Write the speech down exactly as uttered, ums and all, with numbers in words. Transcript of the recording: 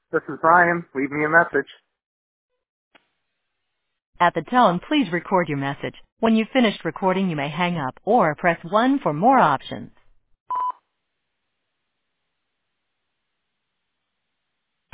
This is Brian. Leave me a message. At the tone, please record your message. When you've finished recording, you may hang up or press one for more options.